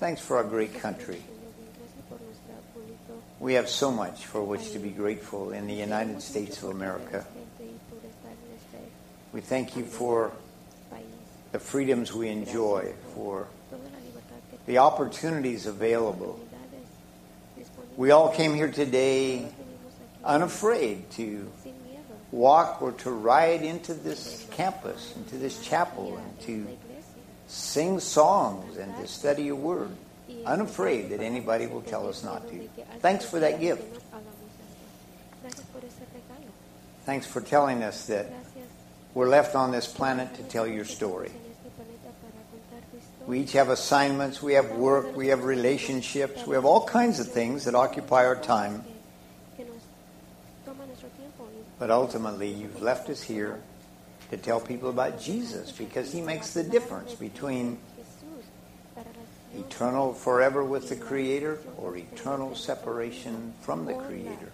Thanks for our great country. We have so much for which to be grateful in the United States of America. We thank you for the freedoms we enjoy, for the opportunities available. We all came here today unafraid to walk or to ride into this campus, into this chapel, and to sing songs and to study your word, unafraid that anybody will tell us not to. Thanks for that gift. Thanks for telling us that we're left on this planet to tell your story. We each have assignments, we have work, we have relationships, we have all kinds of things that occupy our time. But ultimately, you've left us here to tell people about Jesus, because he makes the difference between eternal forever with the Creator or eternal separation from the Creator.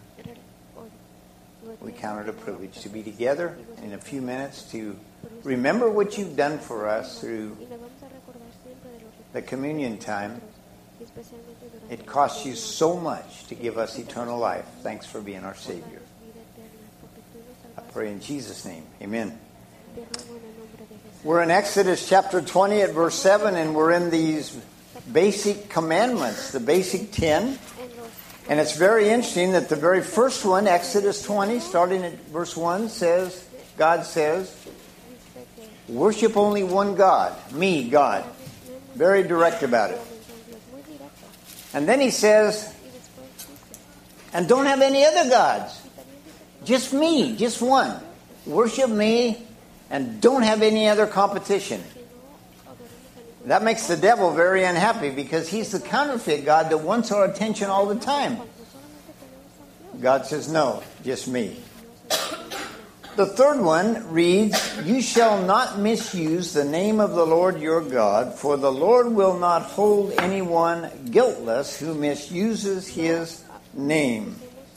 We count it a privilege to be together in a few minutes to remember what you've done for us through the communion time. It costs you so much to give us eternal life. Thanks for being our Savior. I pray in Jesus' name. Amen. We're in Exodus chapter 20 at verse 7, and we're in these basic commandments, the basic 10. And it's very interesting that the very first one, Exodus 20, starting at verse 1, says, God says, worship only one God, me, God. Very direct about it. And then he says, and don't have any other gods. Just me, just one. Worship me and don't have any other competition. That makes the devil very unhappy because he's the counterfeit God that wants our attention all the time. God says, no, just me. The third one reads, you shall not misuse the name of the Lord your God, for the Lord will not hold anyone guiltless who misuses his name.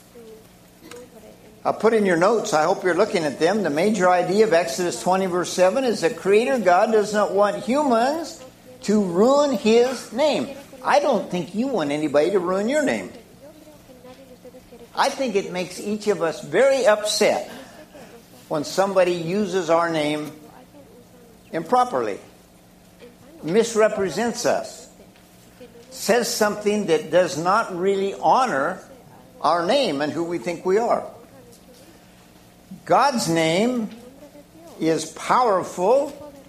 I'll put in your notes, I hope you're looking at them. The major idea of Exodus 20 verse 7 is that Creator God does not want humans to ruin his name. I don't think you want anybody to ruin your name. I think it makes each of us very upset when somebody uses our name improperly, misrepresents us, says something that does not really honor our name and who we think we are. God's name is powerful.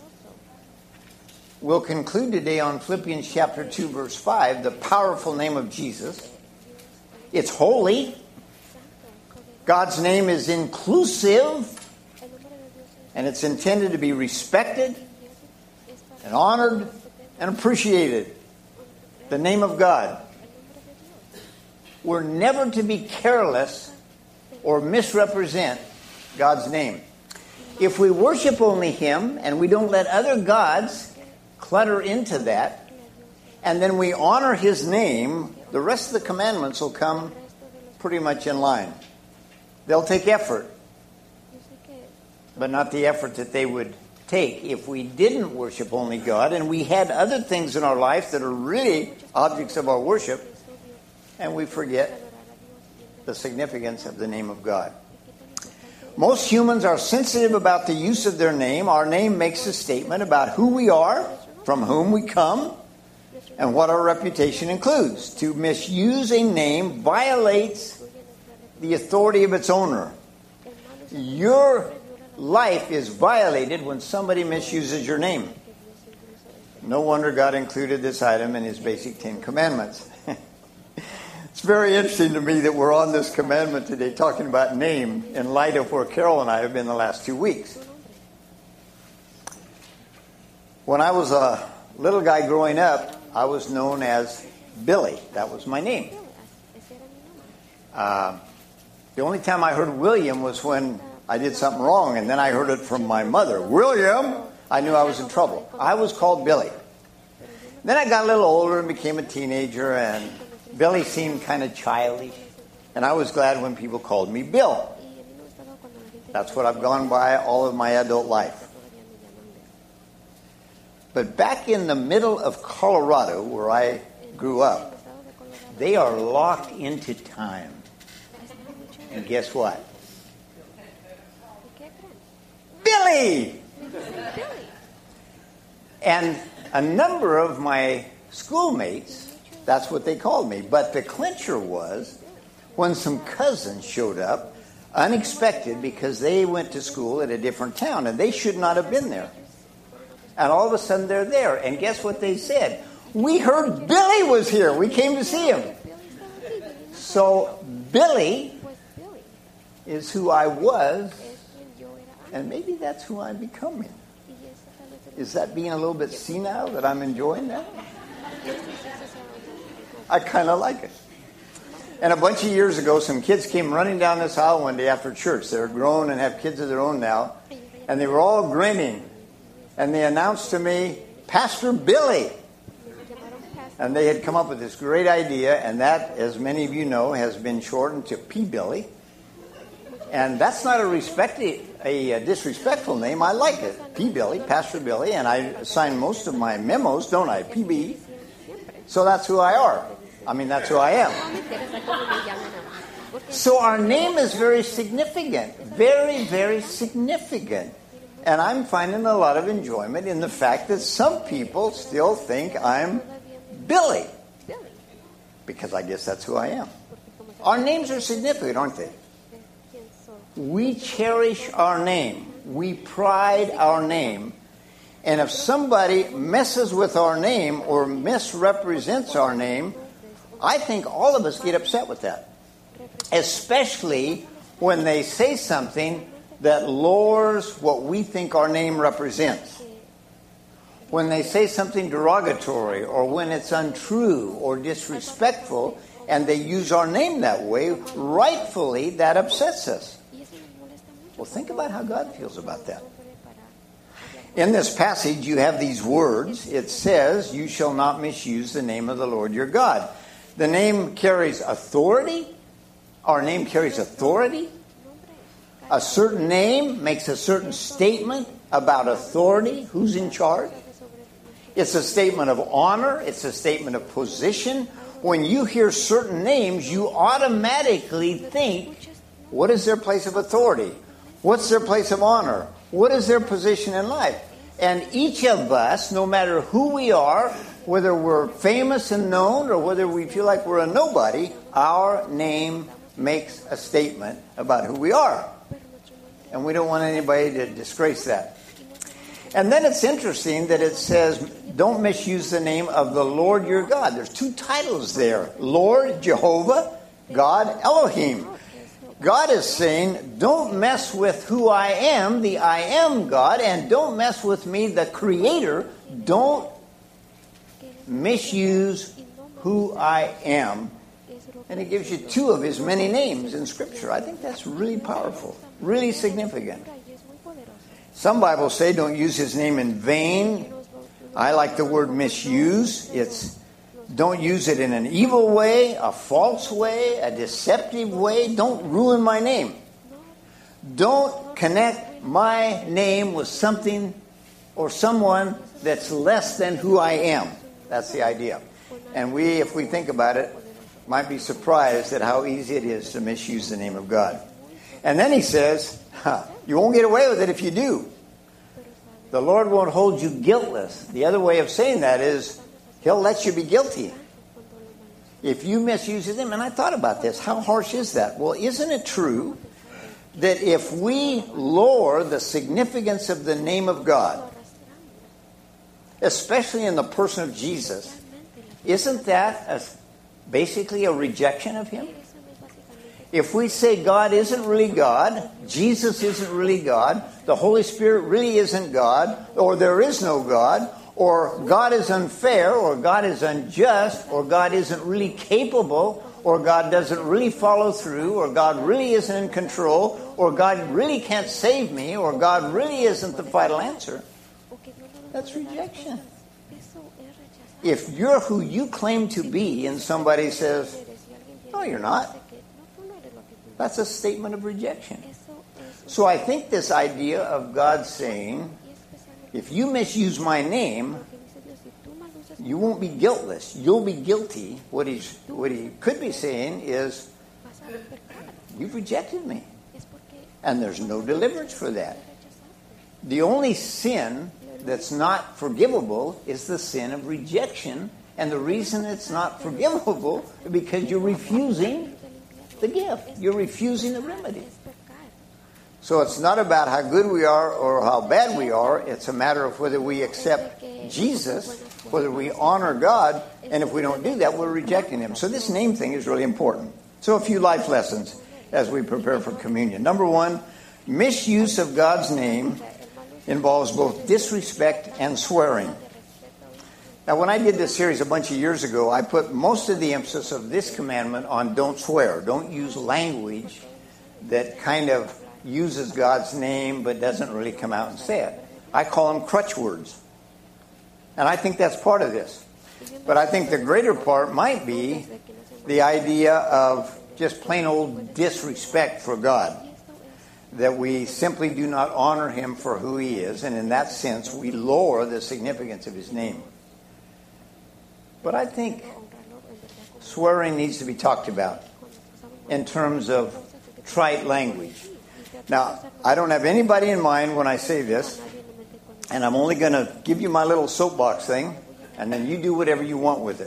We'll conclude today on Philippians chapter 2 verse 5, the powerful name of Jesus. It's holy. God's name is inclusive, and it's intended to be respected and honored and appreciated. The name of God. We're never to be careless or misrepresent God's name. If we worship only him and we don't let other gods clutter into that, and then we honor his name, the rest of the commandments will come pretty much in line. They'll take effort, but not the effort that they would take if we didn't worship only God and we had other things in our life that are really objects of our worship, and we forget the significance of the name of God. Most humans are sensitive about the use of their name. Our name makes a statement about who we are, from whom we come, and what our reputation includes. To misuse a name violates the authority of its owner. Your life is violated when somebody misuses your name. No wonder God included this item in his basic 10 commandments. It's very interesting to me that we're on this commandment today talking about name in light of where Carol and I have been the last 2 weeks. When I was a little guy growing up, I was known as Billy. That was my name. The only time I heard William was when I did something wrong, and then I heard it from my mother. William! I knew I was in trouble. I was called Billy. Then I got a little older and became a teenager, and Billy seemed kind of childish, and I was glad when people called me Bill. That's what I've gone by all of my adult life. But back in the middle of Colorado, where I grew up, they are locked into time. And guess what? Billy! And a number of my schoolmates, that's what they called me. But the clincher was when some cousins showed up, unexpected, because they went to school at a different town, and they should not have been there. And all of a sudden they're there. And guess what they said? We heard Billy was here. We came to see him. So Billy is who I was, and maybe that's who I'm becoming. Is that being a little bit senile that I'm enjoying that? I kind of like it. And a bunch of years ago, some kids came running down this aisle one day after church. They're grown and have kids of their own now. And they were all grinning. And they announced to me, Pastor Billy. And they had come up with this great idea, and that, as many of you know, has been shortened to P. Billy. And that's not a disrespectful name. I like it. P. Billy, Pastor Billy. And I sign most of my memos, don't I? PB. So that's who I are. That's who I am. So our name is very significant. Very, very significant. And I'm finding a lot of enjoyment in the fact that some people still think I'm Billy. Because I guess that's who I am. Our names are significant, aren't they? We cherish our name. We pride our name. And if somebody messes with our name or misrepresents our name, I think all of us get upset with that. Especially when they say something that lowers what we think our name represents. When they say something derogatory, or when it's untrue or disrespectful, and they use our name that way, rightfully that upsets us. Well, think about how God feels about that. In this passage, you have these words. It says, you shall not misuse the name of the Lord your God. The name carries authority. Our name carries authority. A certain name makes a certain statement about authority, who's in charge. It's a statement of honor. It's a statement of position. When you hear certain names, you automatically think, what is their place of authority? What's their place of honor? What is their position in life? And each of us, no matter who we are, whether we're famous and known or whether we feel like we're a nobody, our name makes a statement about who we are. And we don't want anybody to disgrace that. And then it's interesting that it says, don't misuse the name of the Lord your God. There's two titles there. Lord, Jehovah, God, Elohim. God is saying, don't mess with who I am, the I am God, and don't mess with me, the Creator. Don't misuse who I am. And it gives you two of his many names in Scripture. I think that's really powerful, really significant. Some Bibles say don't use his name in vain. I like the word misuse. It's don't use it in an evil way, a false way, a deceptive way. Don't ruin my name. Don't connect my name with something or someone that's less than who I am. That's the idea. And we, if we think about it, might be surprised at how easy it is to misuse the name of God. And then he says, you won't get away with it if you do. The Lord won't hold you guiltless. The other way of saying that is, he'll let you be guilty if you misuse his name. And I thought about this. How harsh is that? Well, isn't it true that if we lower the significance of the name of God, especially in the person of Jesus, isn't that basically a rejection of him? If we say God isn't really God, Jesus isn't really God, the Holy Spirit really isn't God, or there is no God, or God is unfair, or God is unjust, or God isn't really capable, or God doesn't really follow through, or God really isn't in control, or God really can't save me, or God really isn't the final answer, that's rejection. If you're who you claim to be and somebody says, no, you're not, that's a statement of rejection. So I think this idea of God saying, if you misuse my name, you won't be guiltless. You'll be guilty. What he could be saying is, you've rejected me. And there's no deliverance for that. The only sin that's not forgivable is the sin of rejection. And the reason it's not forgivable is because you're refusing the gift. You're refusing the remedy. So it's not about how good we are or how bad we are. It's a matter of whether we accept Jesus, whether we honor God, and if we don't do that, we're rejecting Him. So this name thing is really important. So a few life lessons as we prepare for communion. Number one, misuse of God's name involves both disrespect and swearing. Now, when I did this series a bunch of years ago, I put most of the emphasis of this commandment on don't swear. Don't use language that kind of uses God's name but doesn't really come out and say it. I call them crutch words. And I think that's part of this. But I think the greater part might be the idea of just plain old disrespect for God. That we simply do not honor Him for who He is, and in that sense, we lower the significance of His name. But I think swearing needs to be talked about in terms of trite language. Now, I don't have anybody in mind when I say this, and I'm only going to give you my little soapbox thing, and then you do whatever you want with it.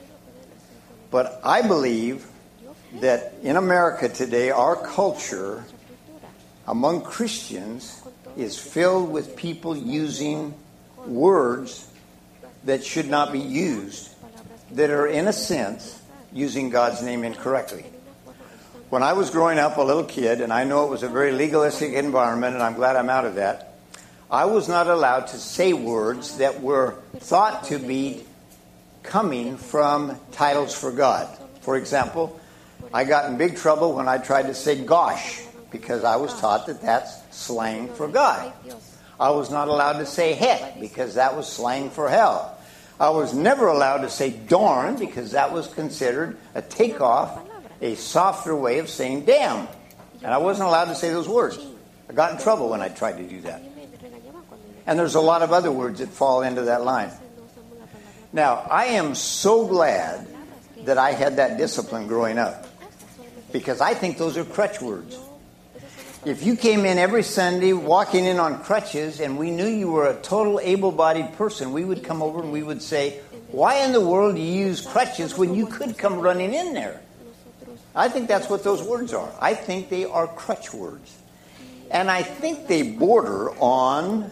But I believe that in America today, our culture among Christians is filled with people using words that should not be used, that are, in a sense, using God's name incorrectly. When I was growing up, a little kid, and I know it was a very legalistic environment, and I'm glad I'm out of that, I was not allowed to say words that were thought to be coming from titles for God. For example, I got in big trouble when I tried to say gosh, because I was taught that that's slang for God. I was not allowed to say heck, because that was slang for hell. I was never allowed to say darn, because that was considered a takeoff, a softer way of saying damn. And I wasn't allowed to say those words. I got in trouble when I tried to do that. And there's a lot of other words that fall into that line. Now, I am so glad that I had that discipline growing up, because I think those are crutch words. If you came in every Sunday walking in on crutches and we knew you were a total able-bodied person, we would come over and we would say, why in the world do you use crutches when you could come running in there? I think that's what those words are. I think they are crutch words. And I think they border on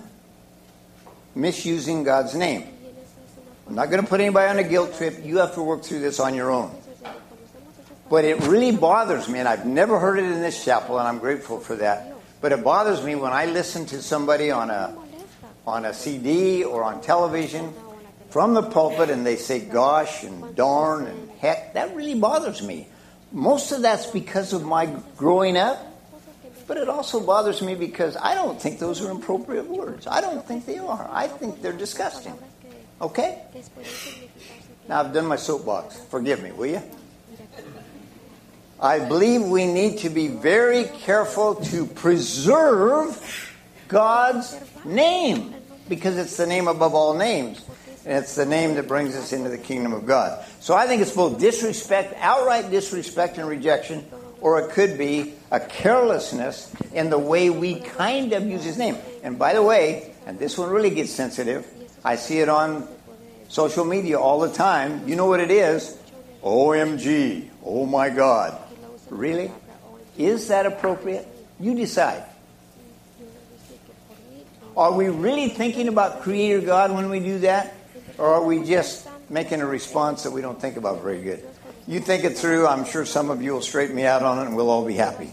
misusing God's name. I'm not going to put anybody on a guilt trip. You have to work through this on your own. But it really bothers me, and I've never heard it in this chapel, and I'm grateful for that. But it bothers me when I listen to somebody on a CD or on television from the pulpit, and they say gosh and darn and heck. That really bothers me. Most of that's because of my growing up, but it also bothers me because I don't think those are appropriate words. I don't think they are. I think they're disgusting. Okay? Now I've done my soapbox. Forgive me, will you? I believe we need to be very careful to preserve God's name, because it's the name above all names. And it's the name that brings us into the kingdom of God. So I think it's both disrespect, outright disrespect and rejection, or it could be a carelessness in the way we kind of use His name. And by the way, and this one really gets sensitive, I see it on social media all the time. You know what it is? OMG. Oh my God. Really? Is that appropriate? You decide. Are we really thinking about Creator God when we do that? Or are we just making a response that we don't think about very good? You think it through. I'm sure some of you will straighten me out on it and we'll all be happy.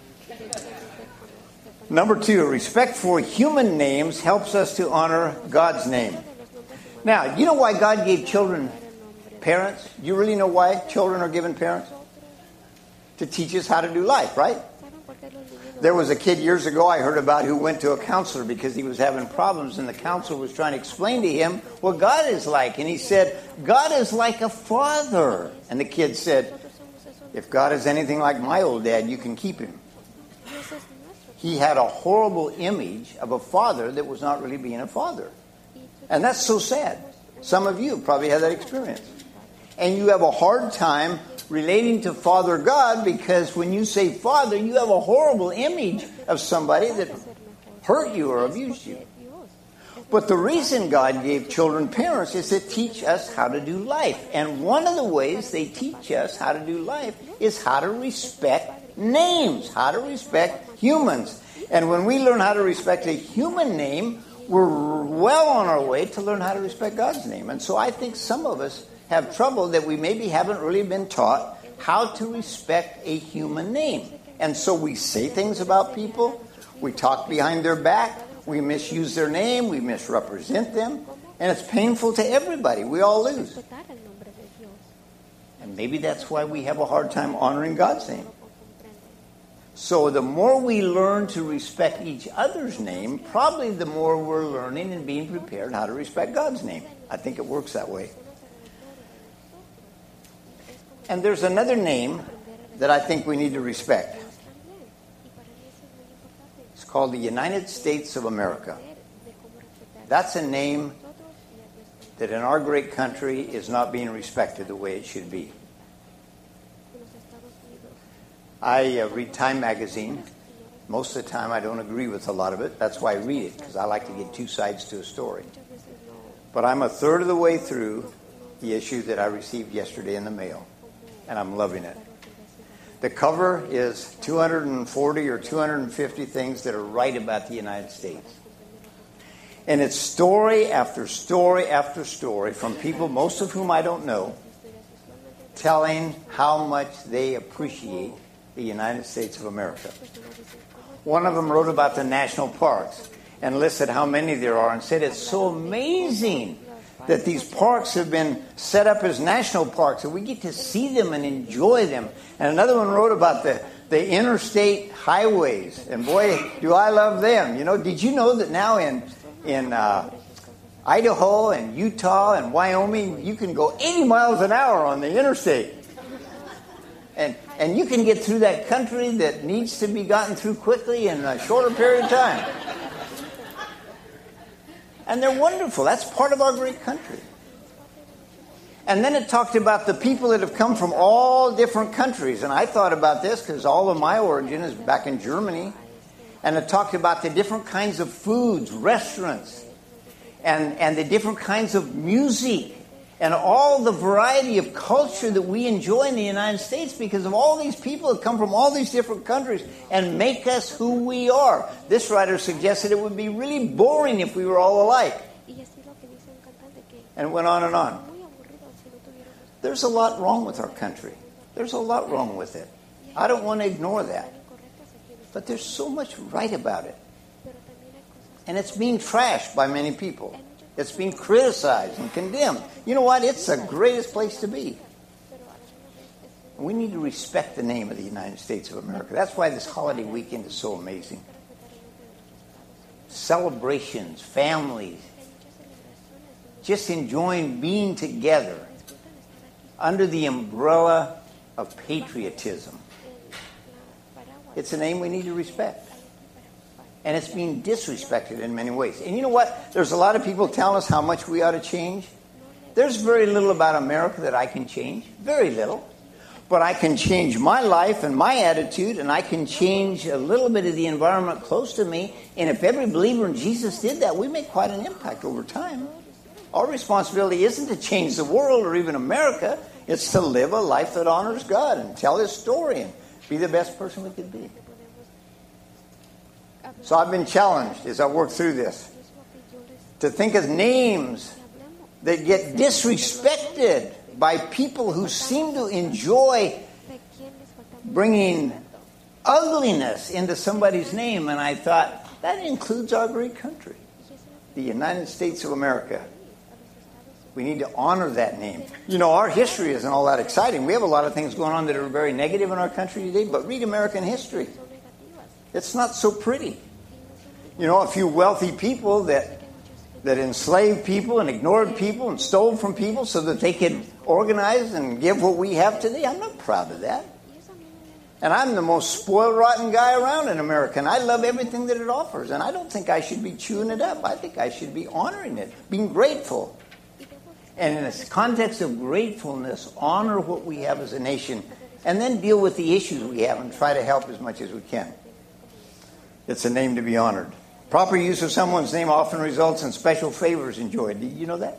Number 2, respect for human names helps us to honor God's name. Now, you know why God gave children parents? You really know why children are given parents? To teach us how to do life, right? There was a kid years ago I heard about who went to a counselor because he was having problems, and the counselor was trying to explain to him what God is like. And he said, God is like a father. And the kid said, if God is anything like my old dad, you can keep him. He had a horrible image of a father that was not really being a father. And that's so sad. Some of you probably had that experience. And you have a hard time relating to Father God because when you say Father, you have a horrible image of somebody that hurt you or abused you. But the reason God gave children parents is to teach us how to do life. And one of the ways they teach us how to do life is how to respect names, how to respect humans. And when we learn how to respect a human name, we're well on our way to learn how to respect God's name. And so I think some of us have trouble that we maybe haven't really been taught how to respect a human name. And so we say things about people, we talk behind their back, we misuse their name, we misrepresent them, and it's painful to everybody. We all lose. And maybe that's why we have a hard time honoring God's name. So the more we learn to respect each other's name, probably the more we're learning and being prepared how to respect God's name. I think it works that way. And there's another name that I think we need to respect. It's called the United States of America. That's a name that in our great country is not being respected the way it should be. I read Time magazine. Most of the time I don't agree with a lot of it. That's why I read it, because I like to get two sides to a story. But I'm a third of the way through the issue that I received yesterday in the mail, and I'm loving it. The cover is 240 or 250 things that are right about the United States. And it's story after story after story from people, most of whom I don't know, telling how much they appreciate the United States of America. One of them wrote about the national parks and listed how many there are and said it's so amazing that these parks have been set up as national parks and we get to see them and enjoy them. And another one wrote about the interstate highways, and boy, do I love them. You know, did you know that now in Idaho and Utah and Wyoming, you can go 80 miles an hour on the interstate? And you can get through that country that needs to be gotten through quickly in a shorter period of time. And they're wonderful. That's part of our great country. And then it talked about the people that have come from all different countries. And I thought about this because all of my origin is back in Germany. And it talked about the different kinds of foods, restaurants, and the different kinds of music, and all the variety of culture that we enjoy in the United States because of all these people that come from all these different countries and make us who we are. This writer suggested it would be really boring if we were all alike. And it went on and on. There's a lot wrong with our country. There's a lot wrong with it. I don't want to ignore that. But there's so much right about it. And it's being trashed by many people. It's being criticized and condemned. You know what? It's the greatest place to be. We need to respect the name of the United States of America. That's why this holiday weekend is so amazing. Celebrations, families, just enjoying being together under the umbrella of patriotism. It's a name we need to respect. And it's being disrespected in many ways. And you know what? There's a lot of people telling us how much we ought to change. There's very little about America that I can change. Very little. But I can change my life and my attitude, and I can change a little bit of the environment close to me. And if every believer in Jesus did that, we make quite an impact over time. Our responsibility isn't to change the world or even America. It's to live a life that honors God and tell His story and be the best person we could be. So I've been challenged as I work through this to think of names that get disrespected by people who seem to enjoy bringing ugliness into somebody's name. And I thought, that includes our great country, the United States of America. We need to honor that name. You know, our history isn't all that exciting. We have a lot of things going on that are very negative in our country today, but read American history. It's not so pretty. You know, a few wealthy people that enslaved people and ignored people and stole from people so that they could organize and give what we have today. I'm not proud of that. And I'm the most spoiled, rotten guy around in America, and I love everything that it offers. And I don't think I should be chewing it up. I think I should be honoring it, being grateful. And in a context of gratefulness, honor what we have as a nation, and then deal with the issues we have and try to help as much as we can. It's a name to be honored. Proper use of someone's name often results in special favors enjoyed. Did you know that?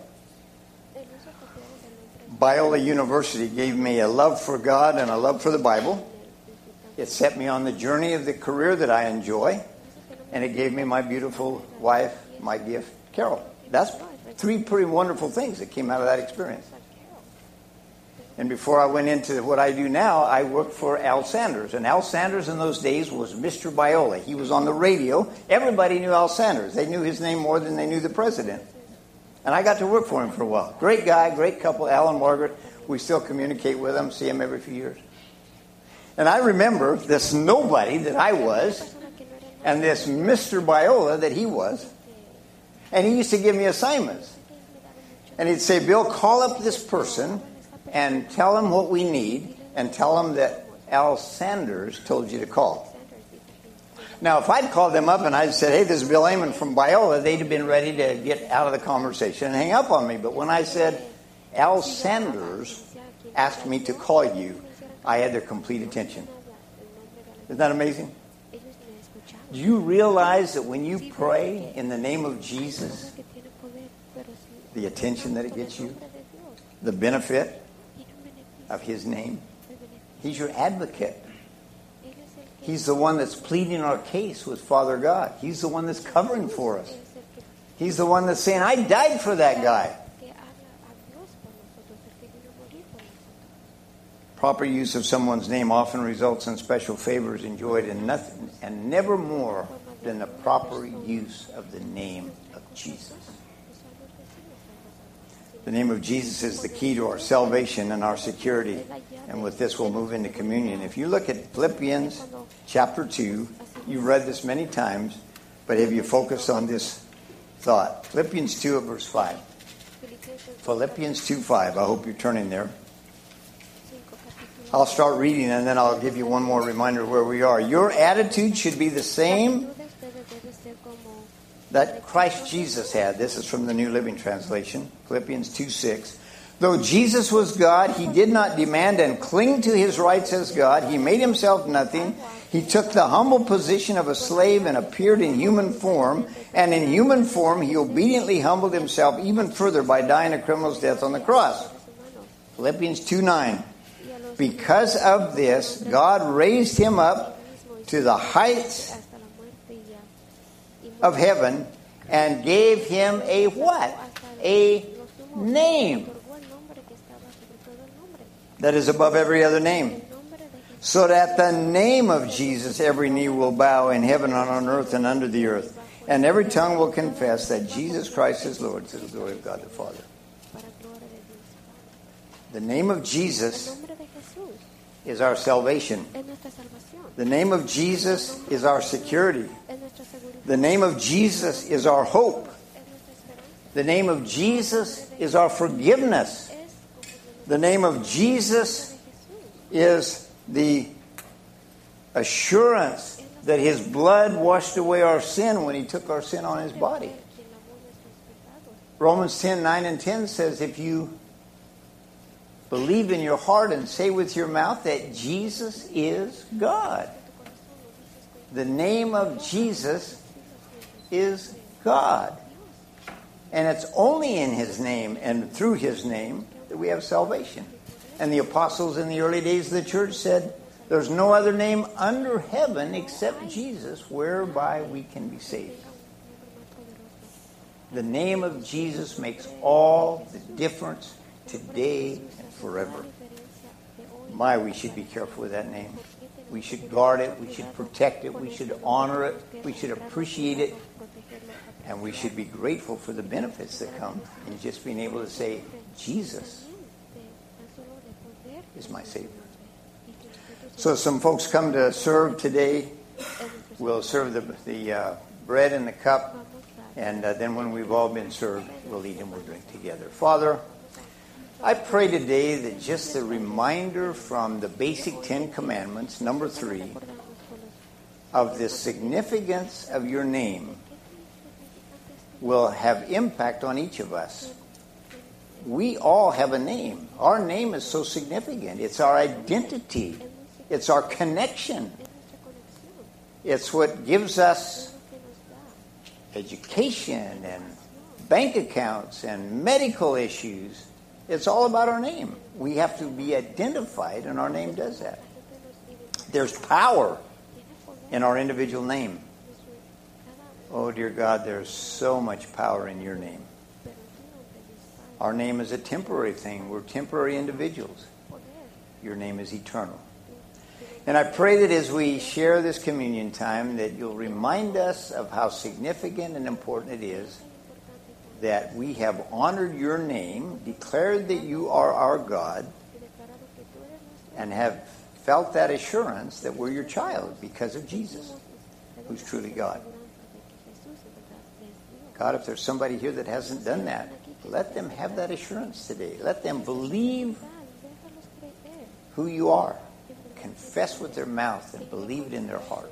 Biola University gave me a love for God and a love for the Bible. It set me on the journey of the career that I enjoy. And it gave me my beautiful wife, my gift, Carol. That's 3 pretty wonderful things that came out of that experience. And before I went into what I do now, I worked for Al Sanders. And Al Sanders in those days was Mr. Biola. He was on the radio. Everybody knew Al Sanders. They knew his name more than they knew the president. And I got to work for him for a while. Great guy, great couple, Al and Margaret. We still communicate with them, see him every few years. And I remember this nobody that I was and this Mr. Biola that he was. And he used to give me assignments. And he'd say, Bill, call up this person and tell him what we need and tell him that Al Sanders told you to call. Now, if I'd called them up and I'd said, hey, this is Bill Amon from Biola, they'd have been ready to get out of the conversation and hang up on me. But when I said, Al Sanders asked me to call you, I had their complete attention. Isn't that amazing? Do you realize that when you pray in the name of Jesus, the attention that it gets you, the benefit of his name? He's your advocate. He's the one that's pleading our case with Father God. He's the one that's covering for us. He's the one that's saying, I died for that guy. Proper use of someone's name often results in special favors enjoyed in nothing and never more than the proper use of the name of Jesus. The name of Jesus is the key to our salvation and our security. And with this, we'll move into communion. If you look at Philippians chapter 2, you've read this many times, but have you focused on this thought? Philippians 2 at verse 5. Philippians 2:5. I hope you're turning there. I'll start reading and then I'll give you one more reminder where we are. Your attitude should be the same that Christ Jesus had. This is from the New Living Translation, Philippians 2:6. Though Jesus was God, he did not demand and cling to his rights as God. He made himself nothing. He took the humble position of a slave and appeared in human form. And in human form, he obediently humbled himself even further by dying a criminal's death on the cross. Philippians 2:9. Because of this, God raised him up to the heights of heaven and gave him a what? A name that is above every other name. So that the name of Jesus every knee will bow in heaven and on earth and under the earth. And every tongue will confess that Jesus Christ is Lord to the glory of God the Father. The name of Jesus is our salvation. The name of Jesus is our security. The name of Jesus is our hope. The name of Jesus is our forgiveness. The name of Jesus is the assurance that his blood washed away our sin when he took our sin on his body. Romans 10:9 and 10 says, if you believe in your heart and say with your mouth that Jesus is God. The name of Jesus is God. And it's only in his name and through his name that we have salvation. And the apostles in the early days of the church said, there's no other name under heaven except Jesus whereby we can be saved. The name of Jesus makes all the difference today and forever. My, we should be careful with that name. We should guard it. We should protect it. We should honor it. We should appreciate it. And we should be grateful for the benefits that come in just being able to say, Jesus is my Savior. So some folks come to serve today. We'll serve the bread and the cup. And then when we've all been served, we'll eat and we'll drink together. Father, I pray today that just the reminder from the basic 10 commandments, number 3, of the significance of your name will have impact on each of us. We all have a name. Our name is so significant. It's our identity. It's our connection. It's what gives us education and bank accounts and medical issues. It's all about our name. We have to be identified, and our name does that. There's power in our individual name. Oh, dear God, there's so much power in your name. Our name is a temporary thing. We're temporary individuals. Your name is eternal. And I pray that as we share this communion time, that you'll remind us of how significant and important it is that we have honored your name, declared that you are our God, and have felt that assurance that we're your child because of Jesus, who's truly God. God, if there's somebody here that hasn't done that, let them have that assurance today. Let them believe who you are, confess with their mouth and believe it in their heart,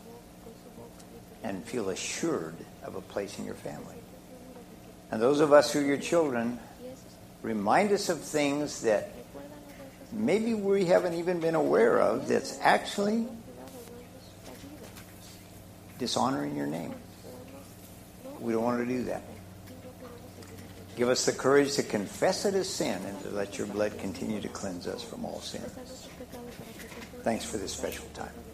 and feel assured of a place in your family. And those of us who are your children, remind us of things that maybe we haven't even been aware of that's actually dishonoring your name. We don't want to do that. Give us the courage to confess it as sin and to let your blood continue to cleanse us from all sin. Thanks for this special time.